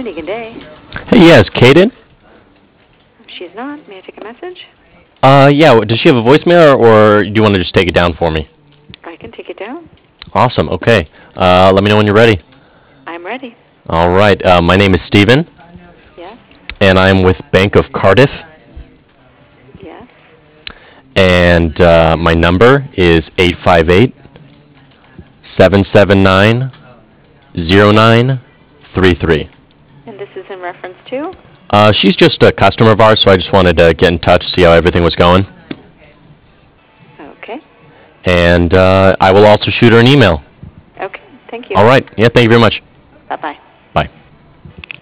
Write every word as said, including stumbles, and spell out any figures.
Sandy, good day. Hey, yes, Kaden? She's not. May I take a message? Uh, yeah, does she have a voicemail, or, or do you want to just take it down for me? I can take it down. Awesome, okay. Uh, let me know when you're ready. I'm ready. All right, uh, my name is Steven, Yes? and I'm with Bank of Cardiff, Yes? and uh, my number is eight five eight, seven seven nine, zero nine three three. And this is in reference to? Uh, she's just a customer of ours, so I just wanted to get in touch, see how everything was going. Okay. And uh, I will also shoot her an email. Okay. Thank you. All right, yeah, thank you very much. Bye-bye.